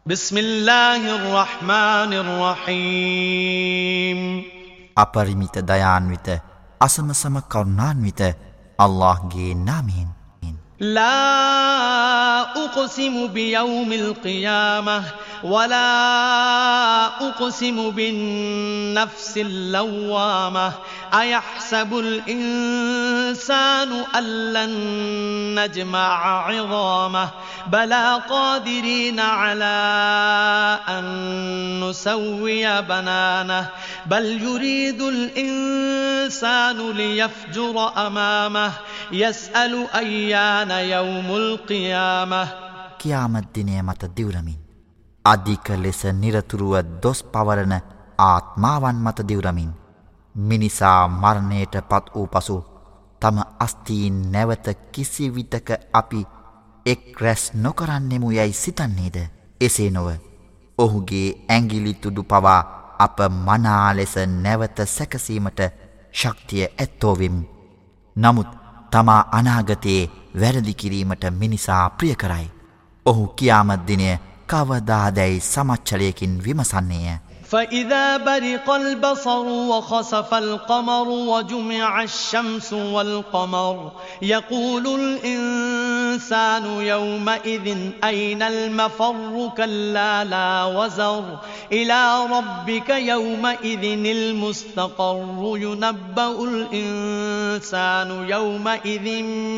بسم الله الرحمن الرحيم අපරිමිත දයාන්විත අසමසම කරුණාන්විත අල්ලාහ්ගේ නාමයෙන් لا أقسم بيوم القيامة ولا أقسم بالنفس اللوامة أيحسب الإنسان أن لن نجمع عظامه بلى قادرين على أن نسوي بنانه بل يريد الإنسان ليفجر أمامه يسأل أيان يوم القيامة කියාමත් දිනය මත දිවුරමින් අධික ලෙස නිරතුරුව දොස් පවරන ආත්මාවන් මත දිවුරමින් මිනිසා මරණයට පත් වූ පසු තම අස්තීන් නැවත කිසි විටක අපි එක් රැස් නොකරන්නෙමු යැයි සිතන්නේද? එසේ නොව ඔහුගේ ඇඟිලි තුඩු පවා අප මනා ලෙස නැවත සැකසීමට ශක්තිය ඇත්තෝවෙමු. නමුත් තමා අනාගතයේ වැරදි කිරීමට මිනිසා ප්‍රිය කරයි. ඔහු කියාමත් දිනය කවදාදැයි සමච්චලයකින් විමසන්නේය. فإذا برق البصر وخسف القمر وجمع الشمس والقمر يقول الإنسان يومئذ أين المفر كلا لا وزر إلى ربك يومئذ المستقر ينبأ الإنسان يومئذ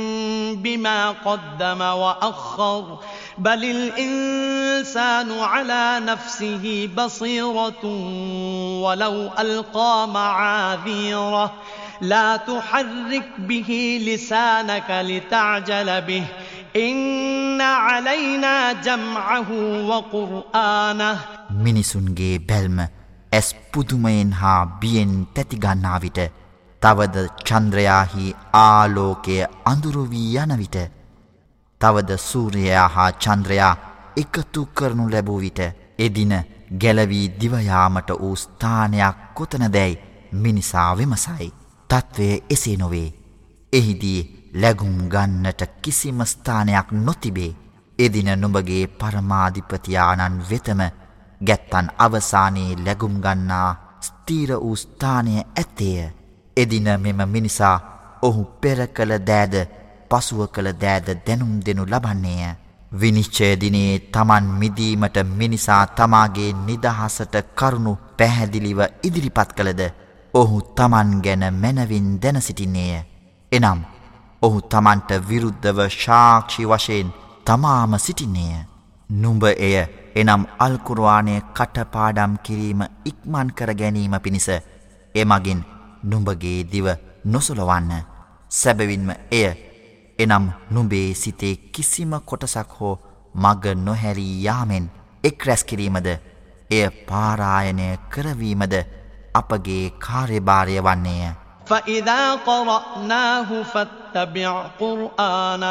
بما قدم وأخر بل الإنسان على نفسه بصيرة ولو ألقى معاذيره لا تحرك به لسانك لتعجل به إن علينا جمعه وقرآنه මිනිසුන්ගේ බැල්ම ඇස් පුදුමයෙන් හා බියෙන් තැතිගන්නා විට තවද චන්ද්‍රයාහි ආලෝකය අඳුරු වී යන විට තවද සූර්යයා හා චන්ද්‍රයා එකතු කරනු ලැබූ විට එදින ගැලවී දිවයාමට වූ ස්ථානයක් කොතනදැයි මිනිසා විමසයි. තත්වය එසේ නොවේ. එහිදී ලැගුම් ගන්නට කිසිම ස්ථානයක් නොතිබේ. එදින නුඹගේ පරමාධිපතියාණන් වෙතම ගැත්තන් අවසානයේ ලැගුම් ගන්නා ස්ථීර වූ ස්ථානය ඇත්තේය. එදින මෙම මිනිසා ඔහු පෙර කළ දෑද පසුව කළ දෑද දැනුම් දෙනු ලබන්නේය. විනිශ්චය දිනේ තමන් මිදීමට මිනිසා තමාගේ නිදහසට කරුණු පැහැදිලිව ඉදිරිපත් කළද ඔහු තමන් ගැන මැනවින් දැන සිටින්නේය. එනම් ඔහු තමන්ට විරුද්ධව සාක්ෂි වශයෙන් තමාම සිටින්නේය. නුඹ එය එනම් අල්කුර්ආනය කටපාඩම් කිරීම ඉක්මන් කර ගැනීම පිණිස එමගින් නුඹගේ දිව නොසොලවන්න. සැබවින්ම එය එනම් නුඹේ සිතේ කිසිම කොටසක් හෝ මග නොහැරී යාමෙන් එක් රැස් කිරීමද එය පාරායනය කරවීමද අපගේ කාර්යභාරය වන්නේය. فإذا قرأناه فاتبع قرآنه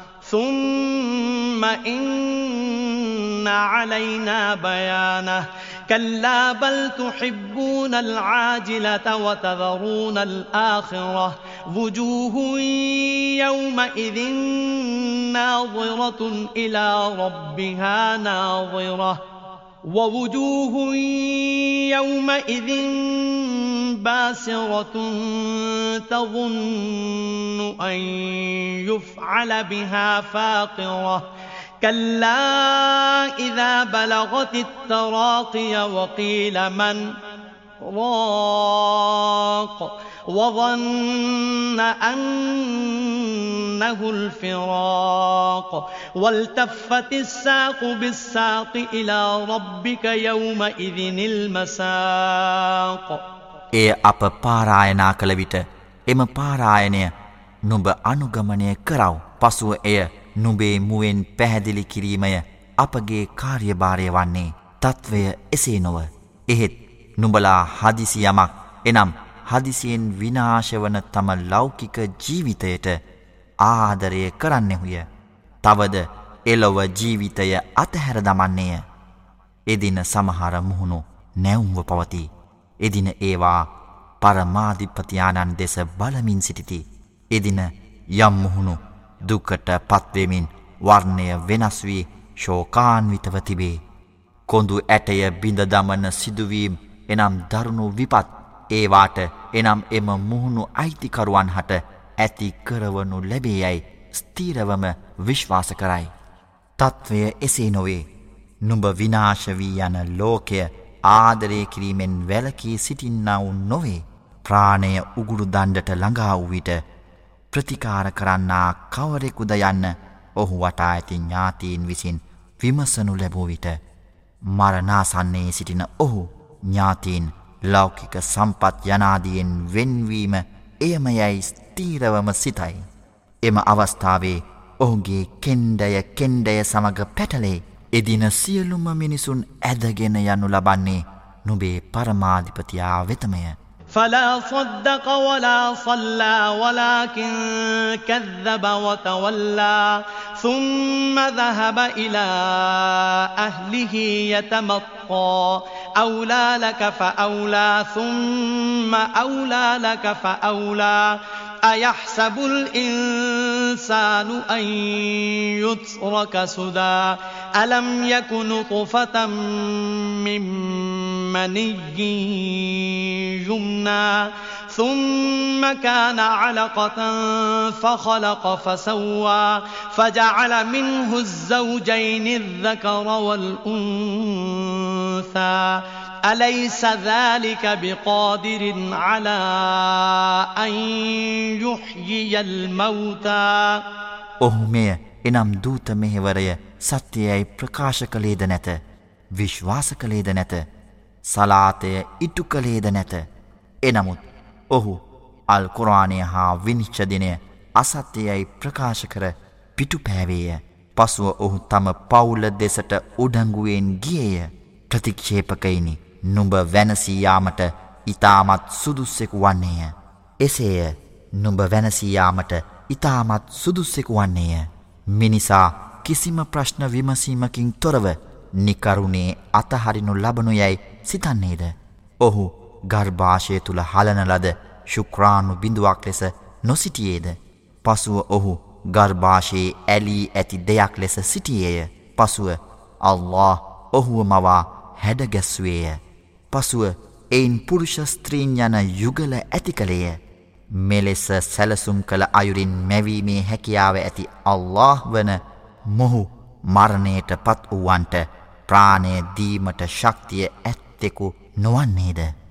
ثم إن علينا بيانه كلا بل تحبون العاجلة وتذرون الآخرة وجوه يومئذ ناظرة إلى ربها ناظرة ووجوه يومئذ باسرة تظن أن يفعل بها فاقرة كلا إذا بلغت التراقي وقيل من راق وظن أنه الفراق والتفت الساق بالساق إلى ربك يومئذ المساق එය අප පාරායනා කළ විට එම පාරායනය නුඹ අනුගමනය කරව. පසුව එය නුඹේ මුවෙන් පැහැදිලි කිරීමය අපගේ කාර්යභාරය වන්නේ. තත්වය එසේ නොව. එහෙත් නුඹලා හදිසි යමක් එනම් හදිසියෙන් විනාශ වන තම ලෞකික ජීවිතයට ආදරය කරන්නෙහුය. තවද එලොව ජීවිතය අතහැර දමන්නේය. එදින සමහර මුහුණු නැවුම්ව පවති. එදින ඒවා පරමාධිපතියාණන් දෙස බලමින් සිටිති. එදින යම් මුහුණු දුකට පත්වෙමින් වර්ණය වෙනස් වී ශෝකාන්විතව තිබේ. කොඳු ඇටය බිඳ දමන සිදුවීම් එනම් දරුණු විපත් ඒවාට එනම් එම මුහුණු අයිතිකරුවන් හට ඇති කරවනු ලැබේයයි ස්ථීරවම විශ්වාස කරයි. තත්ත්වය එසේ නොවේ. නුඹ විනාශ වී යන ලෝකය ආදරය කිරීමෙන් වැළකී සිටින්නවු නොවේ. ප්‍රාණය උගුරු දණ්ඩට ළඟා වූ විට ප්‍රතිකාර කරන්නා කවරෙකුද යන්න ඔහු වටා ඇති ඥාතීන් විසින් විමසනු ලැබූ විට මරණාසන්නයේ සිටින ඔහු ඥාතීන් ලෞකික සම්පත් යනාදියෙන් වෙන්වීම එයම යැයි ස්ථීරවම සිතයි. එම අවස්ථාවේ ඔහුගේ කෙන්ඩය සමග පැටලේ. එදින සියලුම මිනිසුන් ඇදගෙන යනු ලබන්නේ නුබේ පරමාධිපතියා වෙතමය. فلا صدق ولا صلى ولكن كذب وتولى ثم ذهب إلى أهله يتمطى أولى لك فأولى ثم أولى لك فأولى أيحسب الإنسان أن يترك سدى ألم يك نطفة من مني يمنى ثم كان علقة فخلق فسوى فجعل منه الزوجين الذكر والأنثى أليس ذلك بقادر على أن يحيي الموتى ඔහු මෙය එනම් දූත මෙහෙවරය සත්‍යයයි ප්‍රකාශ කළේද නැත. විශ්වාස කළේද නැත. සලාතය ඉටු කළේද නැත. එනමුත් ඔහු අල් කුර්ආනය හා විනිශ්චය දිනය අසත්‍යයයි ප්‍රකාශ කර පිටුපෑවේය. පසුව ඔහු තම පවුල දෙසට උඩඟුවෙන් ගියේය. ප්‍රතික්ෂේපකයිනි, නුඹ වෙනසී යාමට ඊටමත් සුදුස්සෙකු වන්නේය. එසේය නුඹ වෙනසී යාමට ඊටමත් සුදුස්සෙකු වන්නේය. මිනිසා කිසිම ප්‍රශ්න විමසීමකින් තොරව නිකරුණේ අතහරිනු ලබනු යයි සිතන්නේද? ඔහු ගර්භාෂය තුල හලන ලද ශුක්‍රාණු බිඳුවක් ලෙස නොසිටියේද? පසුව ඔහු ගර්භාෂයේ ඇලී ඇති දෙයක් ලෙස සිටියේය. පසුව අල්ලාහ් ඔහුව මවා හැඩගැස්ුවේය. පසුව එයින් පුරුෂ ස්ත්‍රීන් යන යුගල ඇති කළේය. මෙලෙස සැලසුම් කළ අයුරින් මැවීමේ හැකියාව ඇති අල්ලාහ් වන මොහු මරණයට පත් වූවන්ට ප්‍රාණය දීමට ශක්තිය ඇත්තෙකු නොවන්නේද?